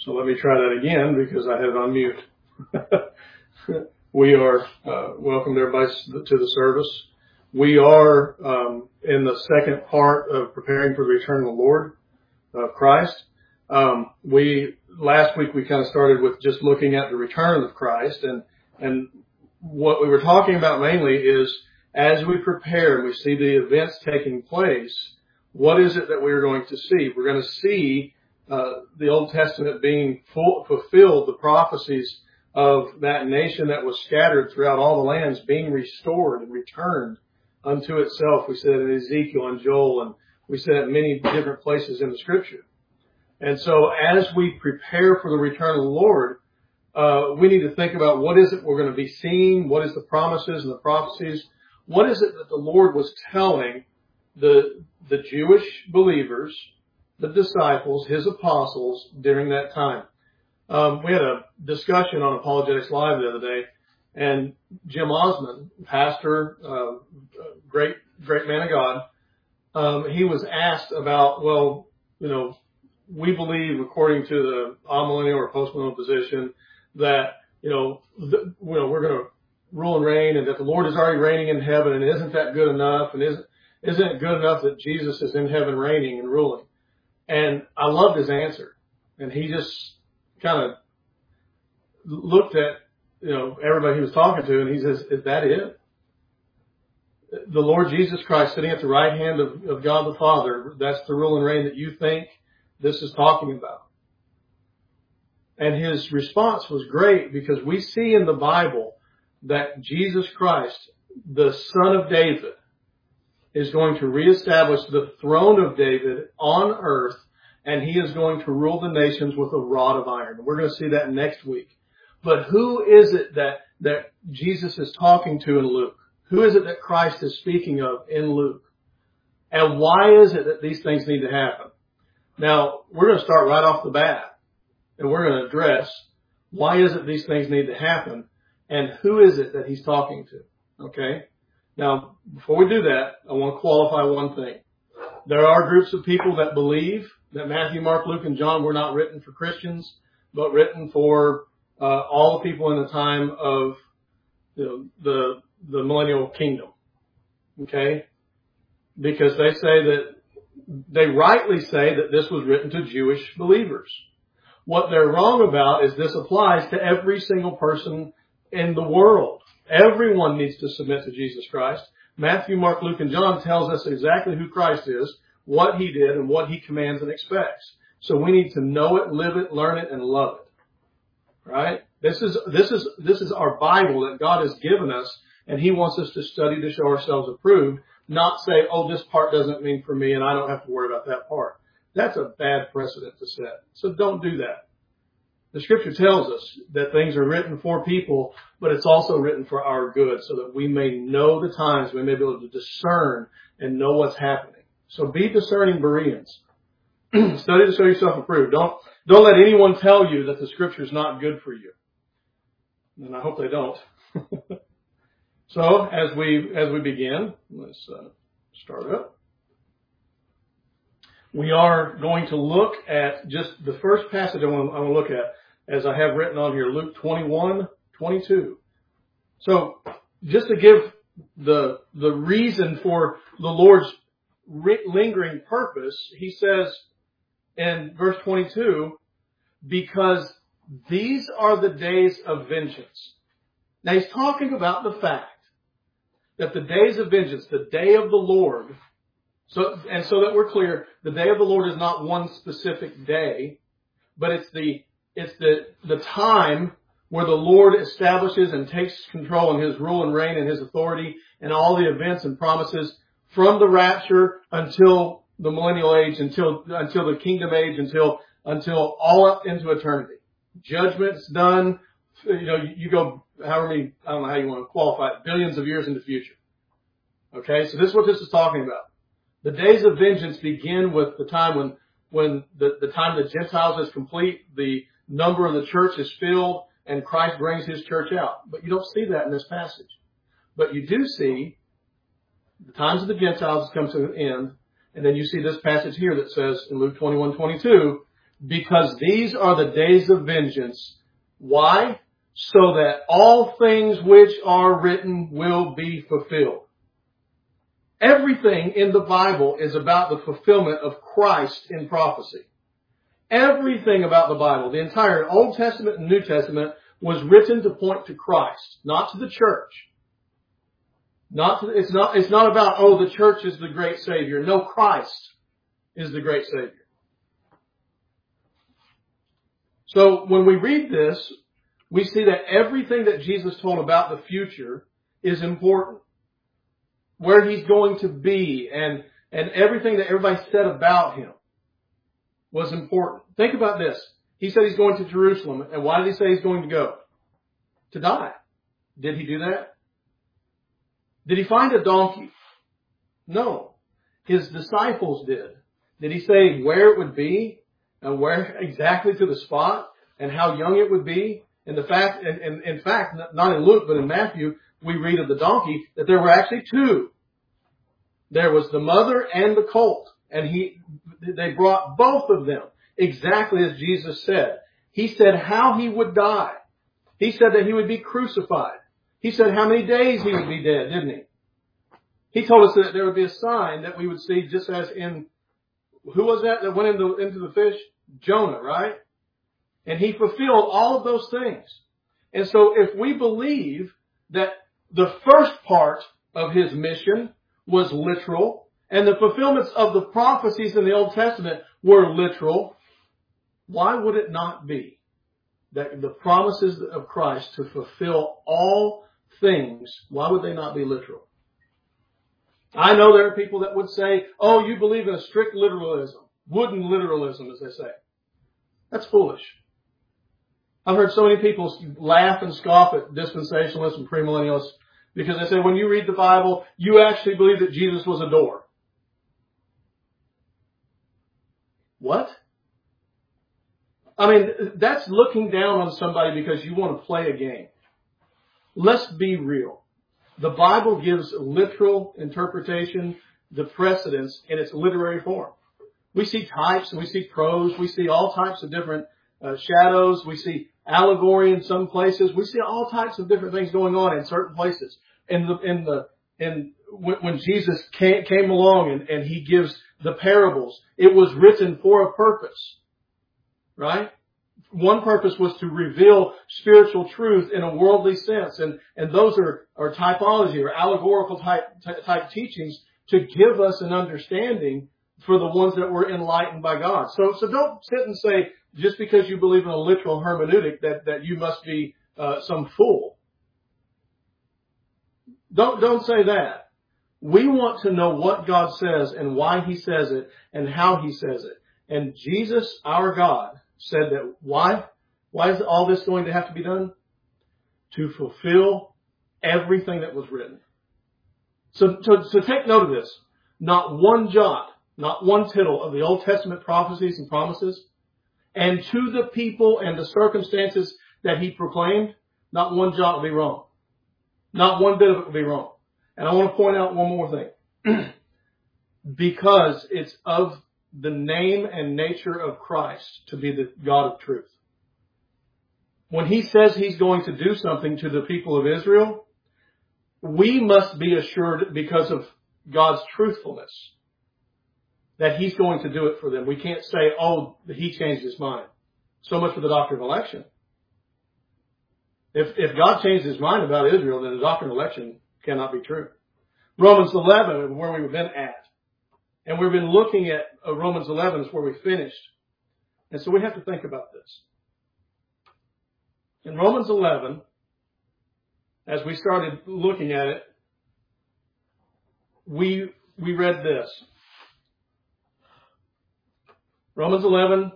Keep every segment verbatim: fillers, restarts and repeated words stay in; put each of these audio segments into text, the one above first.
So let me try that again because I had it on mute. We are, uh, welcomed everybody to the service. We are, um, in the second part of preparing for the return of the Lord, of Christ. Um, we, last week we kind of started with just looking at the return of Christ, and, and what we were talking about mainly is as we prepare and we see the events taking place, what is it that we're going to see? We're going to see uh, the Old Testament being full, fulfilled, the prophecies of that nation that was scattered throughout all the lands being restored and returned unto itself. We said it in Ezekiel and Joel, and we said it in many different places in the Scripture. And so as we prepare for the return of the Lord, uh, we need to think about what is it we're going to be seeing, what is the promises and the prophecies, what is it that the Lord was telling the the Jewish believers, the disciples, His apostles during that time. Um, we had a discussion on Apologetics Live the other day, and Jim Osmond, pastor, uh, great, great man of God, um, he was asked about, well, you know, we believe, according to the amillennial or postmillennial position, that, you know, the, you know, we're going to rule and reign, and that the Lord is already reigning in heaven, and isn't that good enough? And isn't, isn't it good enough that Jesus is in heaven reigning and ruling? And I loved his answer. And he just kind of looked at, you know, everybody he was talking to, and he says, is that it? The Lord Jesus Christ sitting at the right hand of, of God the Father, that's the rule and reign that you think this is talking about. And his response was great, because we see in the Bible that Jesus Christ, the Son of David, is going to reestablish the throne of David on earth, and he is going to rule the nations with a rod of iron. We're going to see that next week. But who is it that, that Jesus is talking to in Luke? Who is it that Christ is speaking of in Luke? And why is it that these things need to happen? Now, we're going to start right off the bat, and we're going to address why is it these things need to happen, and who is it that he's talking to? Okay? Now, before we do that, I want to qualify one thing. There are groups of people that believe that Matthew, Mark, Luke, and John were not written for Christians, but written for uh, all the people in the time of, you know, the the millennial kingdom. Okay? Because they say that, they rightly say that this was written to Jewish believers. What they're wrong about is this applies to every single person in the world. Everyone needs to submit to Jesus Christ. Matthew, Mark, Luke, and John tells us exactly who Christ is, what he did, and what he commands and expects. So we need to know it, live it, learn it, and love it. Right? This is, this is, this is our Bible that God has given us, and he wants us to study to show ourselves approved, not say, oh, this part doesn't mean for me, and I don't have to worry about that part. That's a bad precedent to set. So don't do that. The Scripture tells us that things are written for people, but it's also written for our good, so that we may know the times, we may be able to discern and know what's happening. So be discerning Bereans. Study to show yourself approved. Don't, don't let anyone tell you that the Scripture is not good for you. And I hope they don't. So as we, as we begin, let's uh, start up. We are going to look at just the first passage I want, I want to look at, as I have written on here, Luke twenty-one, twenty-two. So just to give the, the reason for the Lord's re- lingering purpose, he says in verse twenty-two, because these are the days of vengeance. Now he's talking about the fact that the days of vengeance, the day of the Lord, so, and so that we're clear, the day of the Lord is not one specific day, but it's the, it's the, the time where the Lord establishes and takes control in his rule and reign and his authority and all the events and promises from the rapture until the millennial age, until, until the kingdom age, until, until all up into eternity. Judgment's done. You know, you go however many, I don't know how you want to qualify it, billions of years in the future. Okay, so this is what this is talking about. The days of vengeance begin with the time when, when the, the time the Gentiles is complete, the number of the church is filled, and Christ brings his church out. But you don't see that in this passage. But you do see the times of the Gentiles come to an end, and then you see this passage here that says in Luke twenty-one, twenty-two, because these are the days of vengeance. Why? So that all things which are written will be fulfilled. Everything in the Bible is about the fulfillment of Christ in prophecy. Everything about the Bible, the entire Old Testament and New Testament, was written to point to Christ, not to the church. Not to, it's not, it's not about, oh, the church is the great Savior. No, Christ is the great Savior. So when we read this, we see that everything that Jesus told about the future is important. Where He's going to be and, and everything that everybody said about Him was important. Think about this. He said He's going to Jerusalem. And why did He say He's going to go? To die. Did He do that? Did He find a donkey? No. His disciples did. Did He say where it would be and where exactly to the spot and how young it would be? And the fact, and, and in fact, not in Luke, but in Matthew, we read of the donkey that there were actually two. There was the mother and the colt. And he, they brought both of them exactly as Jesus said. He said how He would die. He said that He would be crucified. He said how many days He would be dead, didn't He? He told us that there would be a sign that we would see just as in, who was that that went into, into the fish? Jonah, right? And He fulfilled all of those things. And so if we believe that the first part of His mission was literal, and the fulfillments of the prophecies in the Old Testament were literal, why would it not be that the promises of Christ to fulfill all things, why would they not be literal? I know there are people that would say, oh, you believe in a strict literalism, wooden literalism, as they say. That's foolish. I've heard so many people laugh and scoff at dispensationalists and premillennialists because they say when you read the Bible, you actually believe that Jesus was a door. What? I mean, that's looking down on somebody because you want to play a game. Let's be real. The Bible gives literal interpretation the precedence in its literary form. We see types and we see prose. We see all types of different uh, shadows. We see allegory in some places. We see all types of different things going on in certain places. In the, in the, in, when, when Jesus came, came along and, and He gives the parables, it was written for a purpose. Right? One purpose was to reveal spiritual truth in a worldly sense. And, and those are, are typology or allegorical type, type teachings to give us an understanding for the ones that were enlightened by God. So, so don't sit and say, just because you believe in a literal hermeneutic that, that you must be, uh, some fool. Don't, don't say that. We want to know what God says and why He says it and how He says it. And Jesus, our God, said that why? Why is all this going to have to be done? To fulfill everything that was written. So, so, so take note of this. Not one jot, not one tittle of the Old Testament prophecies and promises, and to the people and the circumstances that He proclaimed, not one jot will be wrong. Not one bit of it will be wrong. And I want to point out one more thing. Because it's of the name and nature of Christ to be the God of truth. When He says He's going to do something to the people of Israel, we must be assured because of God's truthfulness that He's going to do it for them. We can't say, oh, He changed His mind. So much for the doctrine of election. If, if God changed His mind about Israel, then the doctrine of election cannot be true. Romans eleven, where we've been at. And we've been looking at uh, Romans eleven is where we finished. And so we have to think about this. In Romans eleven, as we started looking at it, we, we read this. Romans eleven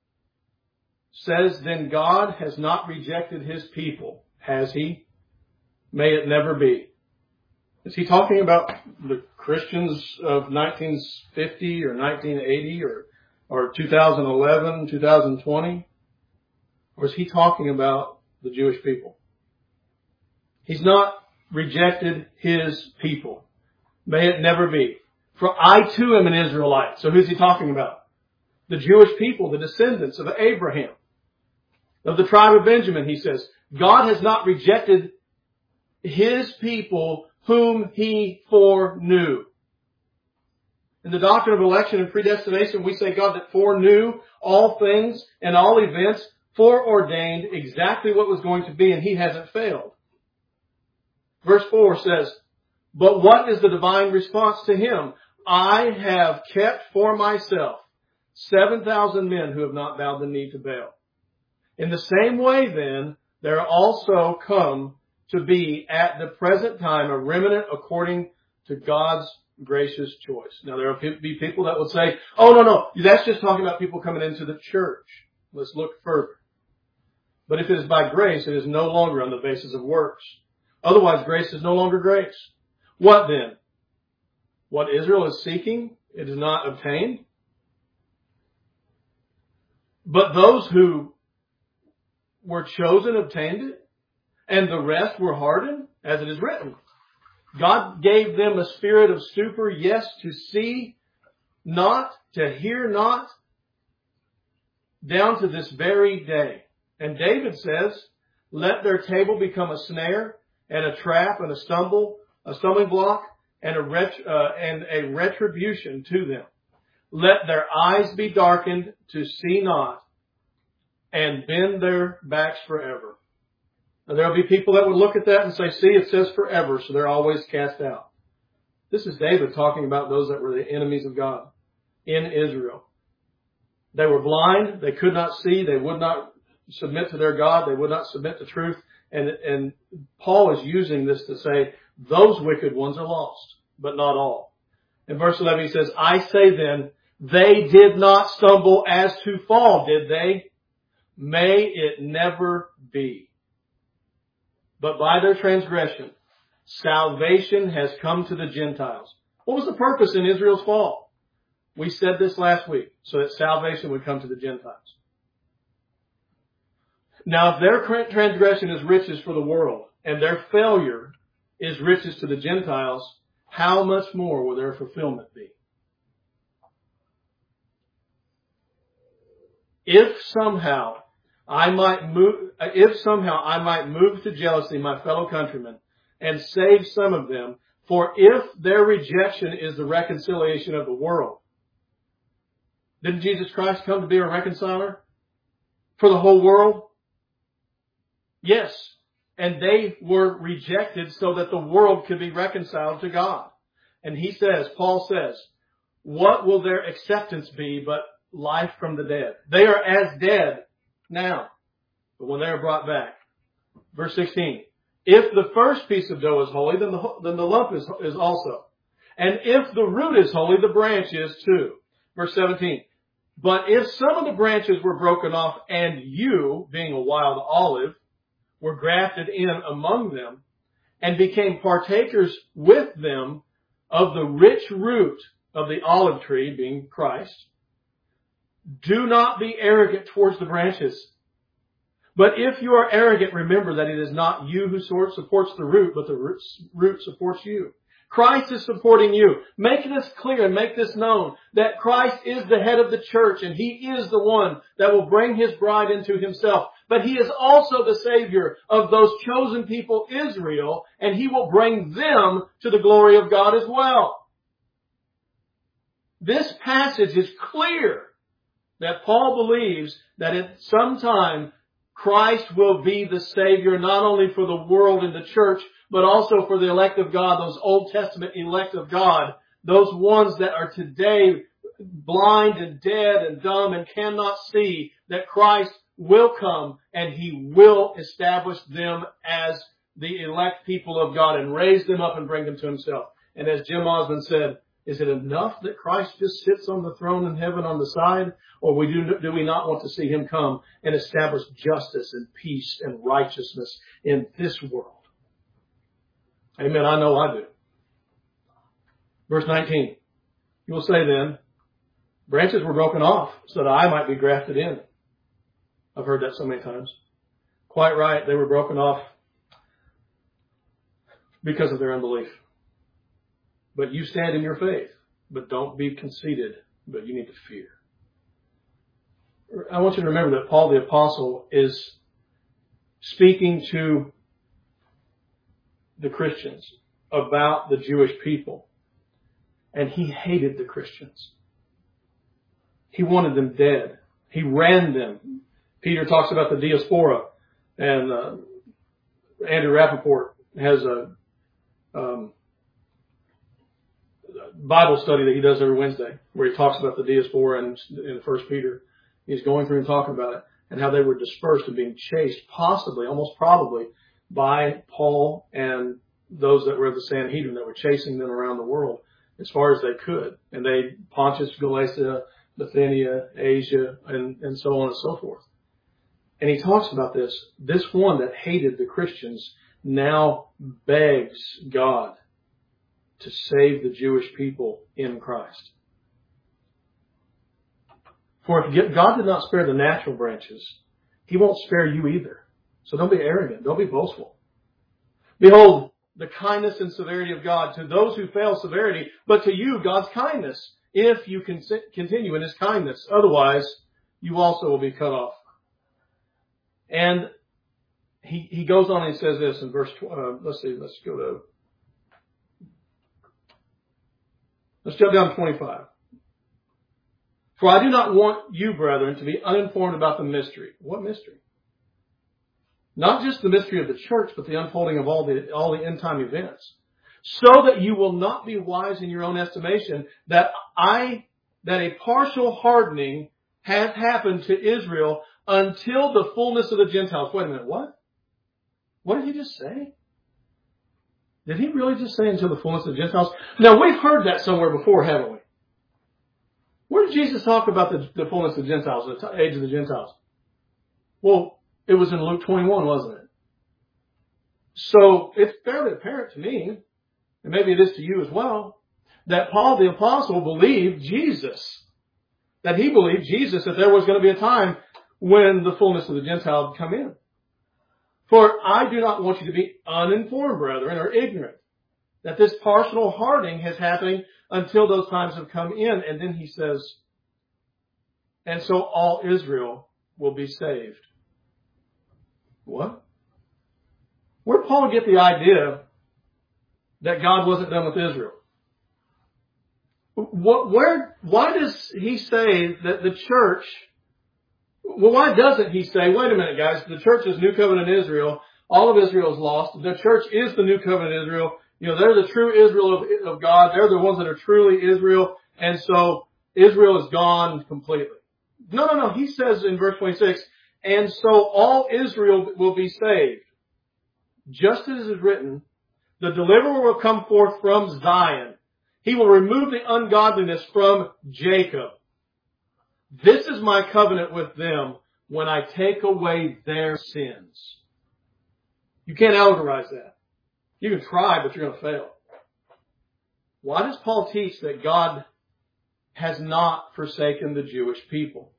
says, then God has not rejected His people, has He? May it never be. Is He talking about the Christians of nineteen fifty or nineteen eighty or, or two thousand eleven, two thousand twenty? Or is He talking about the Jewish people? He's not rejected His people. May it never be. For I too am an Israelite. So who's He talking about? The Jewish people, the descendants of Abraham, of the tribe of Benjamin, he says, God has not rejected His people whom He foreknew. In the doctrine of election and predestination, we say God that foreknew all things and all events, foreordained exactly what was going to be, and He hasn't failed. Verse four says, but what is the divine response to Him? I have kept for myself seven thousand men who have not bowed the knee to Baal. In the same way, then, there also come to be at the present time a remnant according to God's gracious choice. Now, there will be people that will say, oh, no, no, that's just talking about people coming into the church. Let's look further. But if it is by grace, it is no longer on the basis of works. Otherwise, grace is no longer grace. What then? What Israel is seeking, it is not obtained. But those who were chosen obtained it, and the rest were hardened, as it is written. God gave them a spirit of stupor, yes, to see not, to hear not, down to this very day. And David says, let their table become a snare, and a trap, and a stumble, a stumbling block, and a ret- uh, and a retribution to them. Let their eyes be darkened to see not, and bend their backs forever. Now, there will be people that would look at that and say, see, it says forever, so they're always cast out. This is David talking about those that were the enemies of God in Israel. They were blind, they could not see, they would not submit to their God, they would not submit to truth. And, and Paul is using this to say, those wicked ones are lost, but not all. In verse eleven he says, I say then, they did not stumble as to fall, did they? May it never be. But by their transgression, salvation has come to the Gentiles. What was the purpose in Israel's fall? We said this last week, so that salvation would come to the Gentiles. Now, if their transgression is riches for the world, and their failure is riches to the Gentiles, how much more will their fulfillment be? If somehow I might move, if somehow I might move to jealousy my fellow countrymen and save some of them, for if their rejection is the reconciliation of the world, didn't Jesus Christ come to be a reconciler for the whole world? Yes. And they were rejected so that the world could be reconciled to God. And he says, Paul says, what will their acceptance be but life from the dead? They are as dead now, but when they are brought back. Verse sixteen, if the first piece of dough is holy, then the, then the lump is, is also. And if the root is holy, the branch is too. Verse seventeen, but if some of the branches were broken off and you, being a wild olive, were grafted in among them and became partakers with them of the rich root of the olive tree, being Christ, do not be arrogant towards the branches. But if you are arrogant, remember that it is not you who supports the root, but the root supports you. Christ is supporting you. Make this clear and make this known that Christ is the head of the church and He is the one that will bring His bride into Himself. But He is also the Savior of those chosen people, Israel, and He will bring them to the glory of God as well. This passage is clear that Paul believes that at some time Christ will be the Savior not only for the world and the church, but also for the elect of God, those Old Testament elect of God, those ones that are today blind and dead and dumb and cannot see, that Christ will come and He will establish them as the elect people of God and raise them up and bring them to Himself. And as Jim Osmond said, is it enough that Christ just sits on the throne in heaven on the side? Or we do, do we not want to see Him come and establish justice and peace and righteousness in this world? Amen. I know I do. Verse nineteen. You will say then, branches were broken off so that I might be grafted in. I've heard that so many times. Quite right. They were broken off because of their unbelief. But you stand in your faith. But don't be conceited. But you need to fear. I want you to remember that Paul the Apostle is speaking to the Christians about the Jewish people. And he hated the Christians. He wanted them dead. He ran them. Peter talks about the diaspora. And uh, Andrew Rappaport has a um, Bible study that he does every Wednesday where he talks about the diaspora in, in First Peter. He's going through and talking about it and how they were dispersed and being chased, possibly, almost probably, by Paul and those that were of the Sanhedrin that were chasing them around the world as far as they could. And they, Pontus, Galatia, Bithynia, Asia, and, and so on and so forth. And he talks about this. This one that hated the Christians now begs God to save the Jewish people in Christ. For if God did not spare the natural branches, He won't spare you either. So don't be arrogant. Don't be boastful. Behold, the kindness and severity of God to those who fail severity, but to you God's kindness, if you can continue in His kindness. Otherwise, you also will be cut off. And he, he goes on and he says this in verse, uh, let's see, let's go to, let's jump down to twenty-five. For I do not want you, brethren, to be uninformed about the mystery. What mystery? Not just the mystery of the church, but the unfolding of all the, all the end time events. So that you will not be wise in your own estimation, that I, that a partial hardening hath happened to Israel until the fullness of the Gentiles. Wait a minute, what? What did he just say? Did he really just say until the fullness of the Gentiles? Now, we've heard that somewhere before, haven't we? Where did Jesus talk about the, the fullness of the Gentiles, the age of the Gentiles? Well, it was in Luke twenty-one, wasn't it? So it's fairly apparent to me, and maybe it is to you as well, that Paul the Apostle believed Jesus. That he believed Jesus, that there was going to be a time when the fullness of the Gentiles would come in. For I do not want you to be uninformed, brethren, or ignorant, that this partial hardening has happened until those times have come in. And then he says, and so all Israel will be saved. What? Where did Paul get the idea that God wasn't done with Israel? What, where, why does he say that the church, well, why doesn't he say, wait a minute, guys, the church is New Covenant Israel. All of Israel is lost. The church is the New Covenant Israel. You know, they're the true Israel of, of God. They're the ones that are truly Israel. And so Israel is gone completely. No, no, no. He says in verse twenty-six, and so all Israel will be saved. Just as is written, the deliverer will come forth from Zion. He will remove the ungodliness from Jacob. This is my covenant with them when I take away their sins. You can't allegorize that. You can try, but you're going to fail. Why does Paul teach that God has not forsaken the Jewish people?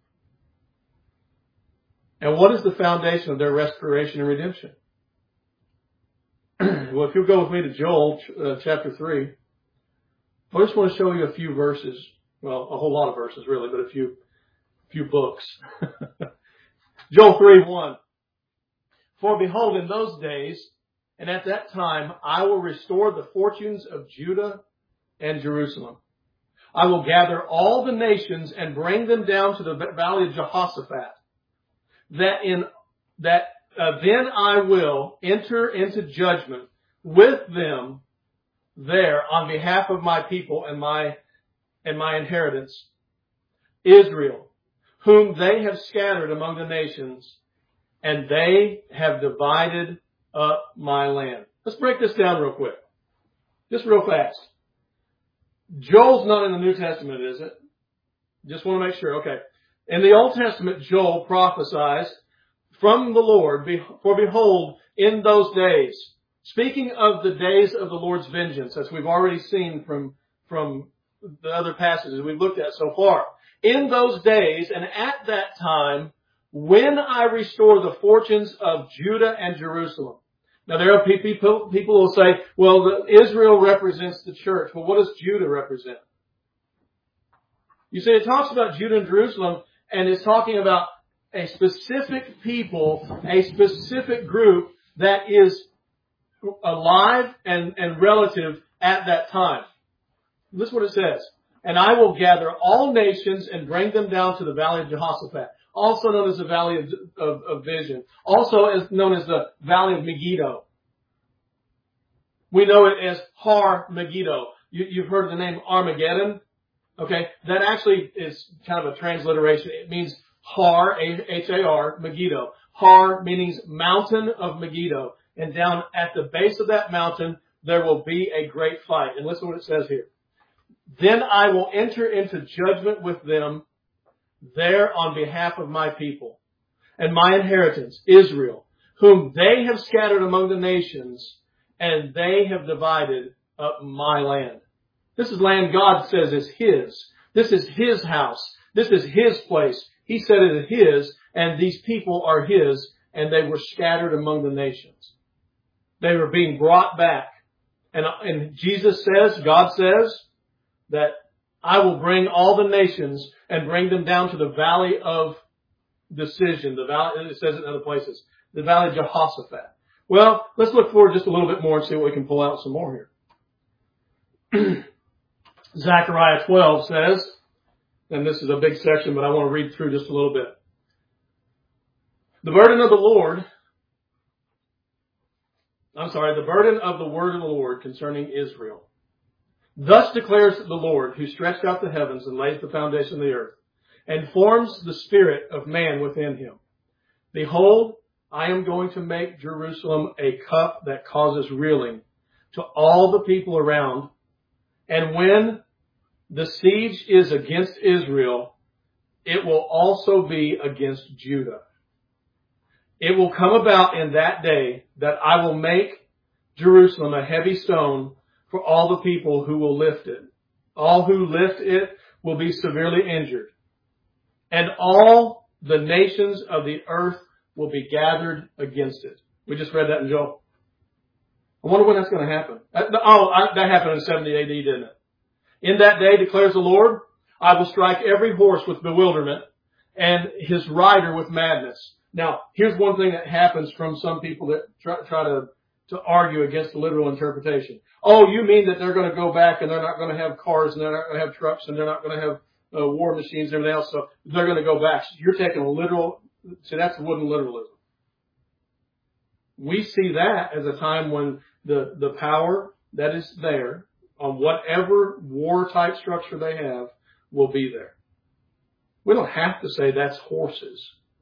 And what is the foundation of their restoration and redemption? Well, if you'll go with me to Joel uh, chapter three, I just want to show you a few verses. Well, a whole lot of verses, really, but a few few books. Joel three one. For behold, in those days, and at that time, I will restore the fortunes of Judah and Jerusalem. I will gather all the nations and bring them down to the valley of Jehoshaphat. That in that uh, then I will enter into judgment with them there on behalf of my people and my and my inheritance, Israel, whom they have scattered among the nations, and they have divided up my land. Let's break this down real quick. Just real fast. Joel's not in the New Testament, is it? Just want to make sure. Okay. In the Old Testament, Joel prophesies from the Lord, for behold, in those days, speaking of the days of the Lord's vengeance, as we've already seen from, from the other passages we've looked at so far. In those days, and at that time, when I restore the fortunes of Judah and Jerusalem. Now there are people, people who will say, well, the, Israel represents the church. Well, what does Judah represent? You see, it talks about Judah and Jerusalem, And it's talking about a specific people, a specific group that is alive and, and relative at that time. Listen what it says. And I will gather all nations and bring them down to the valley of Jehoshaphat, also known as the valley of, of, of vision, also as known as the valley of Megiddo. We know it as Har Megiddo. You, you've heard the name Armageddon. Okay, that actually is kind of a transliteration. It means Har, H A R, Megiddo. Har means mountain of Megiddo. And down at the base of that mountain, there will be a great fight. And listen to what it says here. Then I will enter into judgment with them there on behalf of my people and my inheritance, Israel, whom they have scattered among the nations, and they have divided up my land. This is land God says is His. This is His house. This is His place. He said it is His, and these people are His, and they were scattered among the nations. They were being brought back. And, and Jesus says, God says, that I will bring all the nations and bring them down to the valley of decision. The valley, it says it in other places. The valley of Jehoshaphat. Well, let's look forward just a little bit more and see what we can pull out some more here. Zechariah twelve says, and this is a big section, but I want to read through just a little bit. The burden of the Lord, I'm sorry, the burden of the word of the Lord concerning Israel. Thus declares the Lord, who stretched out the heavens and laid the foundation of the earth, and forms the spirit of man within him. Behold, I am going to make Jerusalem a cup that causes reeling to all the people around. And when the siege is against Israel, it will also be against Judah. It will come about in that day that I will make Jerusalem a heavy stone for all the people who will lift it. All who lift it will be severely injured. And all the nations of the earth will be gathered against it. We just read that in Joel. I wonder when that's going to happen. Oh, that happened in seventy A D, didn't it? In that day, declares the Lord, I will strike every horse with bewilderment and his rider with madness. Now, here's one thing that happens from some people that try, try to, to argue against the literal interpretation. Oh, you mean that they're going to go back and they're not going to have cars and they're not going to have trucks and they're not going to have uh, war machines and everything else, so they're going to go back. So you're taking a literal, so that's wooden literalism. We see that as a time when the, the power that is there on whatever war type structure they have will be there. We don't have to say that's horses.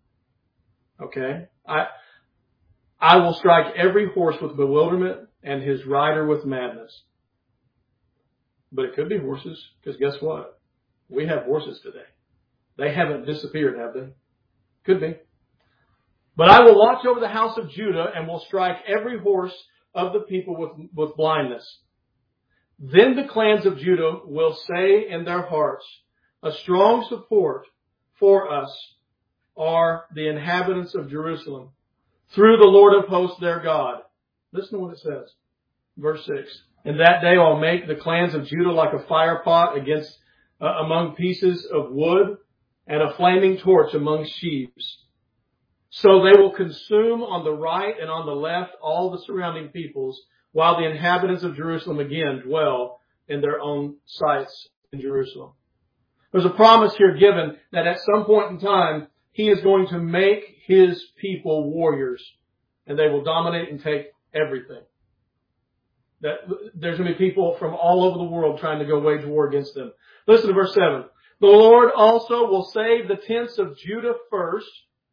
Okay? I, I will strike every horse with bewilderment and his rider with madness. But it could be horses, because guess what? We have horses today. They haven't disappeared, have they? Could be. But I will watch over the house of Judah and will strike every horse of the people with, with blindness. Then the clans of Judah will say in their hearts, a strong support for us are the inhabitants of Jerusalem, through the Lord of hosts their God. Listen to what it says. Verse six. In that day I'll make the clans of Judah like a fire pot against, uh, among pieces of wood, and a flaming torch among sheaves. So they will consume on the right and on the left all the surrounding peoples, while the inhabitants of Jerusalem again dwell in their own sites in Jerusalem. There's a promise here given that at some point in time, He is going to make His people warriors, and they will dominate and take everything. That there's going to be people from all over the world trying to go wage war against them. Listen to verse seven. The Lord also will save the tents of Judah first,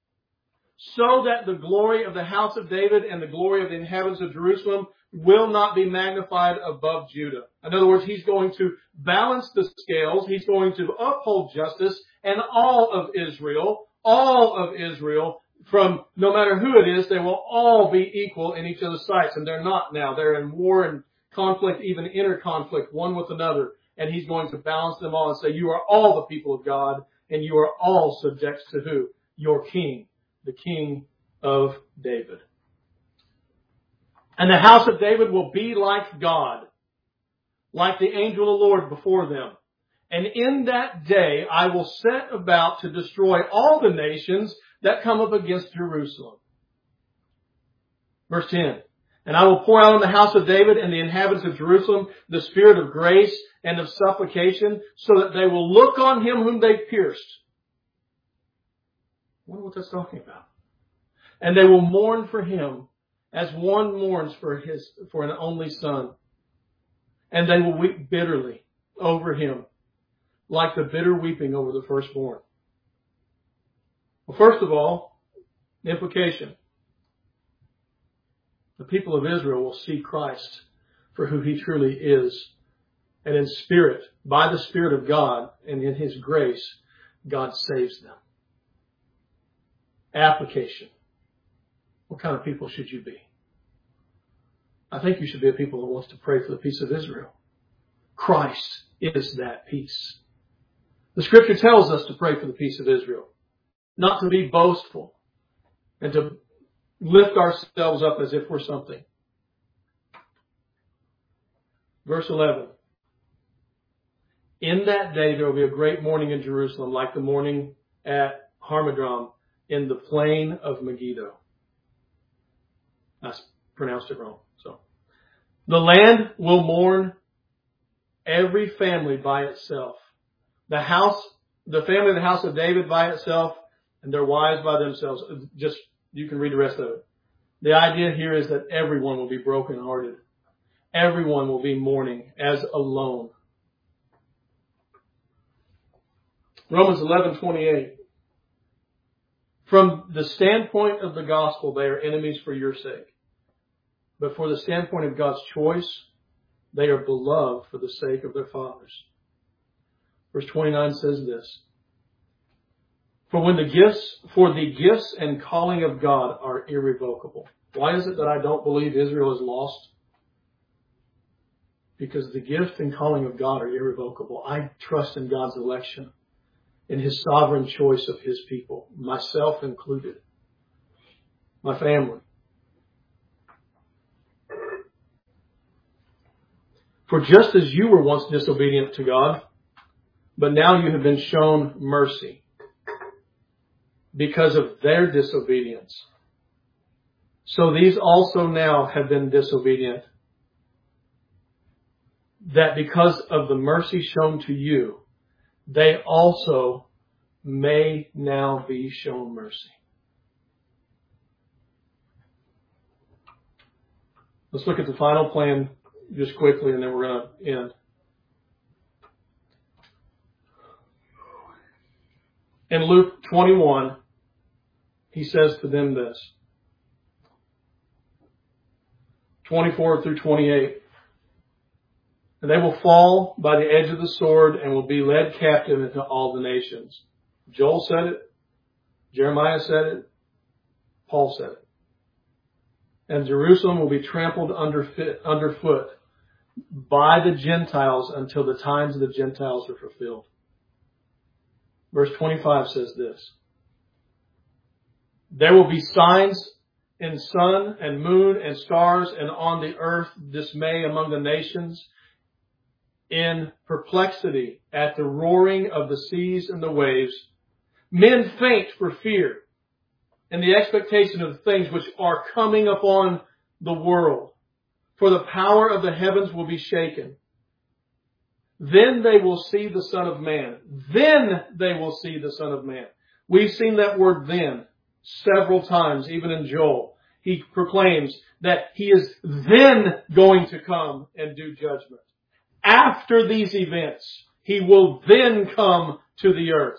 so that the glory of the house of David and the glory of the inhabitants of Jerusalem will not be magnified above Judah. In other words, He's going to balance the scales. He's going to uphold justice, and all of Israel, all of Israel, from no matter who it is, they will all be equal in each other's sights. And they're not now. They're in war and conflict, even inner conflict, one with another. And He's going to balance them all and say, you are all the people of God, and you are all subjects to who? Your King, the King of David. And the house of David will be like God, like the angel of the Lord before them. And in that day I will set about to destroy all the nations that come up against Jerusalem. Verse ten. And I will pour out on the house of David and the inhabitants of Jerusalem the spirit of grace and of supplication, so that they will look on him whom they pierced. I wonder what that's talking about. And they will mourn for him as one mourns for his, for an only son. And they will weep bitterly over him, like the bitter weeping over the firstborn. Well, first of all, the implication. The people of Israel will see Christ for who he truly is. And in spirit, by the Spirit of God and in his grace, God saves them. Application. What kind of people should you be? I think you should be a people that wants to pray for the peace of Israel. Christ is that peace. The Scripture tells us to pray for the peace of Israel, not to be boastful and to lift ourselves up as if we're something. Verse eleven. In that day there will be a great mourning in Jerusalem, like the mourning at Harmadram in the plain of Megiddo. I pronounced it wrong. So, the land will mourn, every family by itself. The house, the family of the house of David by itself, and their wives by themselves. Just, you can read the rest of it. The idea here is that everyone will be brokenhearted. Everyone will be mourning as alone. Romans eleven twenty-eight. From the standpoint of the gospel, they are enemies for your sake. But for the standpoint of God's choice, they are beloved for the sake of their fathers. Verse twenty-nine says this. For when the gifts, for the gifts and calling of God are irrevocable. Why is it that I don't believe Israel is lost? Because the gift and calling of God are irrevocable. I trust in God's election, in his sovereign choice of his people, myself included, my family. For just as you were once disobedient to God, but now you have been shown mercy because of their disobedience, so these also now have been disobedient, that because of the mercy shown to you, they also may now be shown mercy. Let's look at the final plan just quickly, and then we're going to end. In Luke twenty-one, he says to them this. twenty-four through twenty-eight. And they will fall by the edge of the sword and will be led captive into all the nations. Joel said it. Jeremiah said it. Paul said it. And Jerusalem will be trampled underfoot by the Gentiles until the times of the Gentiles are fulfilled. Verse twenty-five says this. There will be signs in sun and moon and stars, and on the earth dismay among the nations, in perplexity at the roaring of the seas and the waves. Men faint for fear and the expectation of the things which are coming upon the world. For the power of the heavens will be shaken. Then they will see the Son of Man. Then they will see the Son of Man. We've seen that word then several times, even in Joel. He proclaims that he is then going to come and do judgment. After these events, he will then come to the earth.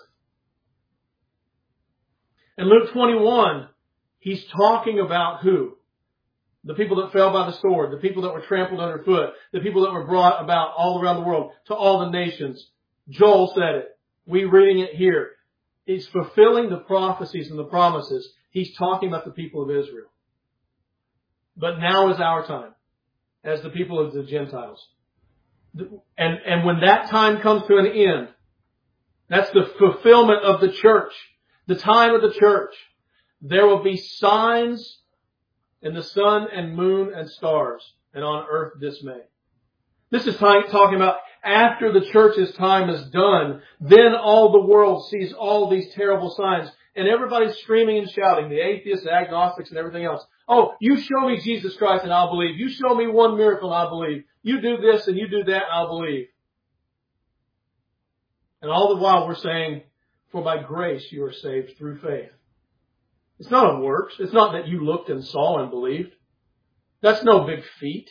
In Luke twenty-one, he's talking about who? The people that fell by the sword, the people that were trampled underfoot, the people that were brought about all around the world to all the nations. Joel said it. We're reading it here. He's fulfilling the prophecies and the promises. He's talking about the people of Israel. But now is our time as the people of the Gentiles. And, and when that time comes to an end, that's the fulfillment of the church, the time of the church. There will be signs in the sun and moon and stars, and on earth dismay. This is talking about after the church's time is done, then all the world sees all these terrible signs. And everybody's screaming and shouting, the atheists, the agnostics, and everything else. Oh, you show me Jesus Christ and I'll believe. You show me one miracle and I'll believe. You do this and you do that and I'll believe. And all the while we're saying, for by grace you are saved through faith. It's not of works. It's not that you looked and saw and believed. That's no big feat.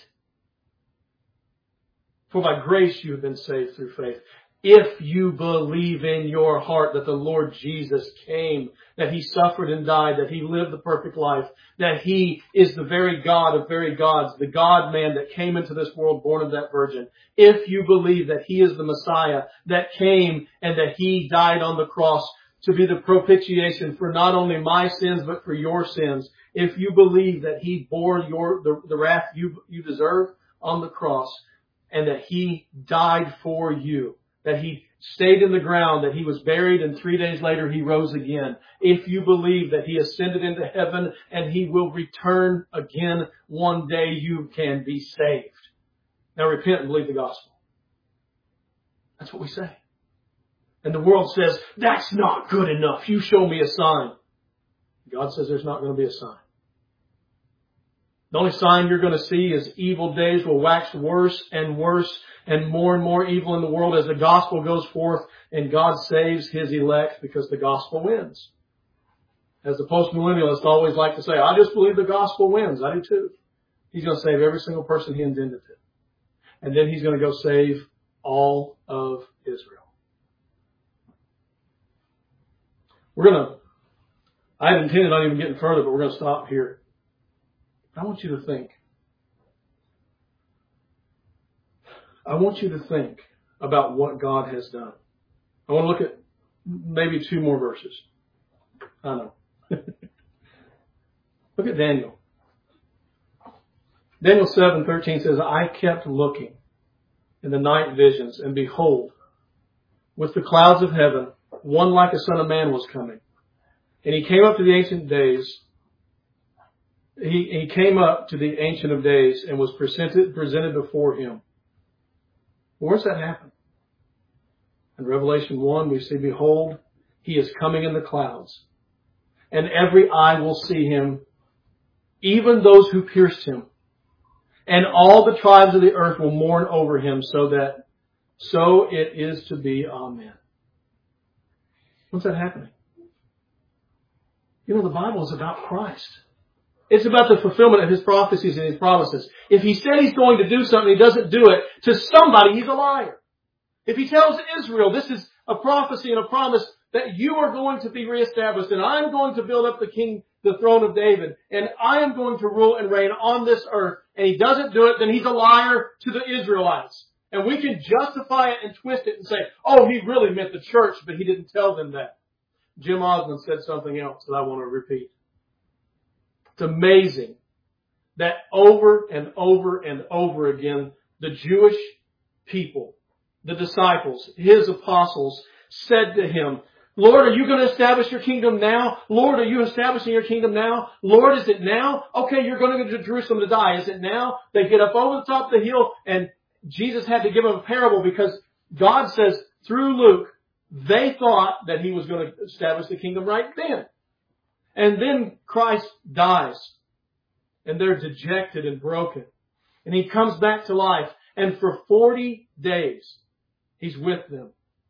For by grace you have been saved through faith. If you believe in your heart that the Lord Jesus came, that He suffered and died, that He lived the perfect life, that He is the very God of very gods, the God-man that came into this world born of that virgin. If you believe that He is the Messiah that came and that He died on the cross to be the propitiation for not only my sins but for your sins, if you believe that He bore your the, the wrath you, you deserve on the cross and that He died for you, that He stayed in the ground, that He was buried, and three days later He rose again. If you believe that He ascended into heaven and He will return again one day, you can be saved. Now repent and believe the gospel. That's what we say. And the world says, that's not good enough. You show me a sign. God says there's not going to be a sign. The only sign you're going to see is evil days will wax worse and worse and more and more evil in the world as the gospel goes forth and God saves His elect because the gospel wins. As the postmillennialists always like to say, I just believe the gospel wins. I do too. He's going to save every single person He intended to. And then He's going to go save all of Israel. We're going to, I had intended on even getting further, but we're going to stop here. I want you to think. I want you to think about what God has done. I want to look at maybe two more verses. I know. Look at Daniel. Daniel seven thirteen says, I kept looking in the night visions, and behold, with the clouds of heaven, one like a son of man was coming. And he came up to the ancient days. He, he came up to the Ancient of Days and was presented, presented before Him. Where's that happen? In Revelation one, we see, behold, He is coming in the clouds, and every eye will see Him, even those who pierced Him. And all the tribes of the earth will mourn over Him, so that, so it is to be. Amen. When's that happening? You know, the Bible is about Christ. It's about the fulfillment of His prophecies and His promises. If He said He's going to do something, He doesn't do it, to somebody, He's a liar. If He tells Israel, this is a prophecy and a promise that you are going to be reestablished, and I'm going to build up the king, the throne of David, and I am going to rule and reign on this earth, and He doesn't do it, then He's a liar to the Israelites. And we can justify it and twist it and say, oh, He really meant the church, but He didn't tell them that. Jim Osmond said something else that I want to repeat. It's amazing that over and over and over again, the Jewish people, the disciples, His apostles, said to Him, Lord, are you going to establish your kingdom now? Lord, are you establishing your kingdom now? Lord, is it now? Okay, you're going to go to Jerusalem to die. Is it now? They get up over the top of the hill, and Jesus had to give them a parable because God says through Luke, they thought that He was going to establish the kingdom right then. And then Christ dies, and they're dejected and broken. And He comes back to life, and for forty days, He's with them.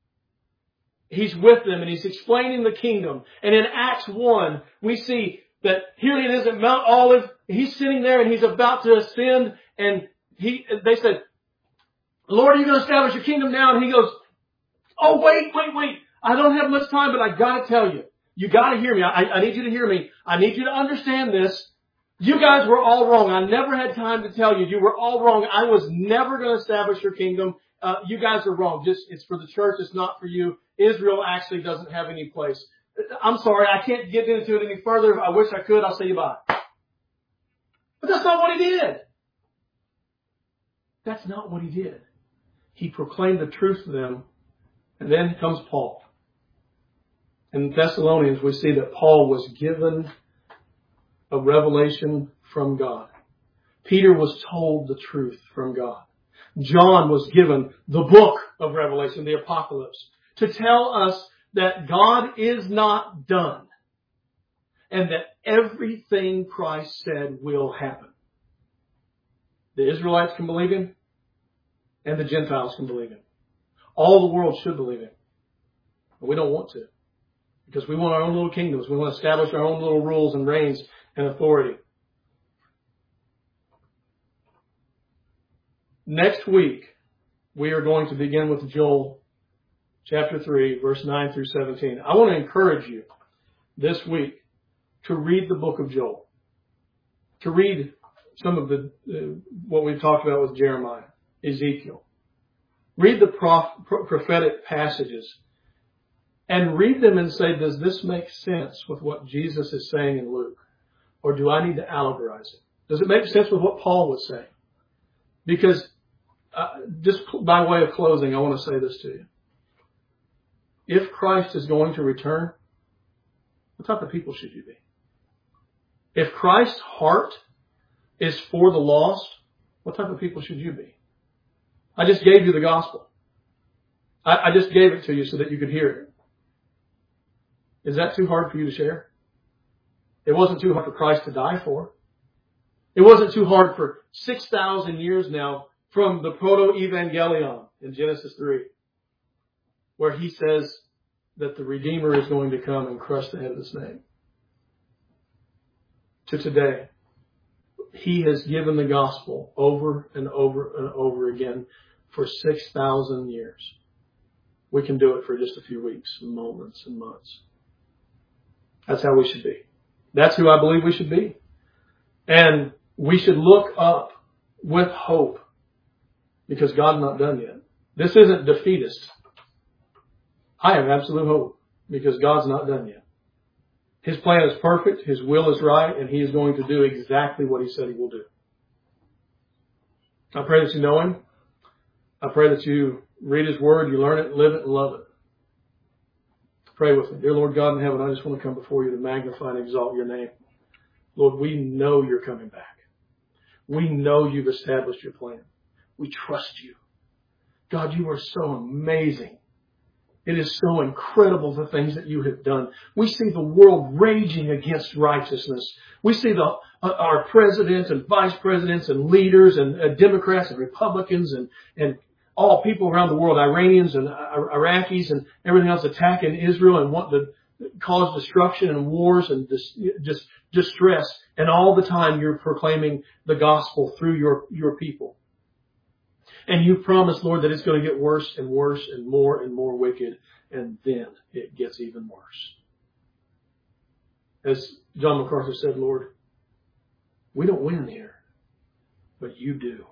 He's with them, and He's explaining the kingdom. And in Acts one, we see that here it is at Mount Olive. He's sitting there, and He's about to ascend, and he they said, Lord, are you going to establish your kingdom now? And He goes, oh, wait, wait, wait. I don't have much time, but I got to tell you. You got to hear me. I, I need you to hear me. I need you to understand this. You guys were all wrong. I never had time to tell you. You were all wrong. I was never going to establish your kingdom. Uh, you guys are wrong. Just, it's for the church. It's not for you. Israel actually doesn't have any place. I'm sorry. I can't get into it any further. I wish I could. I'll say you bye. But that's not what He did. That's not what He did. He proclaimed the truth to them. And then comes Paul. In Thessalonians, we see that Paul was given a revelation from God. Peter was told the truth from God. John was given the book of Revelation, the Apocalypse, to tell us that God is not done and that everything Christ said will happen. The Israelites can believe Him and the Gentiles can believe Him. All the world should believe Him. But we don't want to, because we want our own little kingdoms. We want to establish our own little rules and reigns and authority. Next week, we are going to begin with Joel chapter three, verse nine through seventeen. I want to encourage you this week to read the book of Joel, to read some of the uh, what we've talked about with Jeremiah, Ezekiel. Read the prof, pro, prophetic passages and read them and say, does this make sense with what Jesus is saying in Luke? Or do I need to allegorize it? Does it make sense with what Paul was saying? Because uh, just by way of closing, I want to say this to you. If Christ is going to return, what type of people should you be? If Christ's heart is for the lost, what type of people should you be? I just gave you the gospel. I, I just gave it to you so that you could hear it. Is that too hard for you to share? It wasn't too hard for Christ to die for. It wasn't too hard for six thousand years now from the proto-evangelion in Genesis three, where He says that the Redeemer is going to come and crush the head of the snake. To today, He has given the gospel over and over and over again for six thousand years. We can do it for just a few weeks and moments and months. That's how we should be. That's who I believe we should be. And we should look up with hope, because God's not done yet. This isn't defeatist. I have absolute hope because God's not done yet. His plan is perfect. His will is right. And He is going to do exactly what He said He will do. I pray that you know Him. I pray that you read His Word, you learn it, live it, and love it. Pray with me. Dear Lord God in heaven, I just want to come before you to magnify and exalt your name. Lord, we know you're coming back. We know you've established your plan. We trust you. God, you are so amazing. It is so incredible the things that you have done. We see the world raging against righteousness. We see the uh, our presidents and vice presidents and leaders and uh, Democrats and Republicans and, and all people around the world, Iranians and uh, Iraqis and everything else attacking Israel and want to cause destruction and wars and dis, just distress. And all the time you're proclaiming the gospel through your, your people. And you promised, Lord, that it's going to get worse and worse and more and more wicked. And then it gets even worse. As John MacArthur said, Lord, we don't win here, but you do.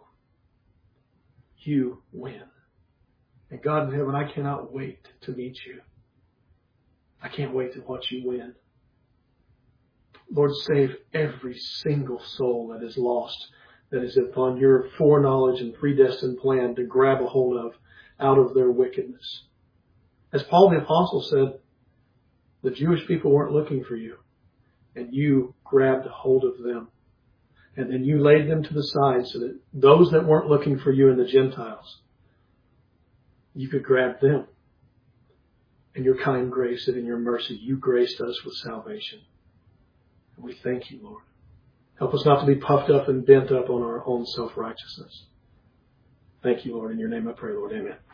You win. And God in heaven, I cannot wait to meet you. I can't wait to watch you win. Lord, save every single soul that is lost, that is upon your foreknowledge and predestined plan to grab a hold of out of their wickedness. As Paul the Apostle said, the Jewish people weren't looking for you, and you grabbed a hold of them. And then you laid them to the side so that those that weren't looking for you and the Gentiles, you could grab them. In your kind grace and in your mercy, you graced us with salvation. And we thank you, Lord. Help us not to be puffed up and bent up on our own self-righteousness. Thank you, Lord. In your name I pray, Lord. Amen.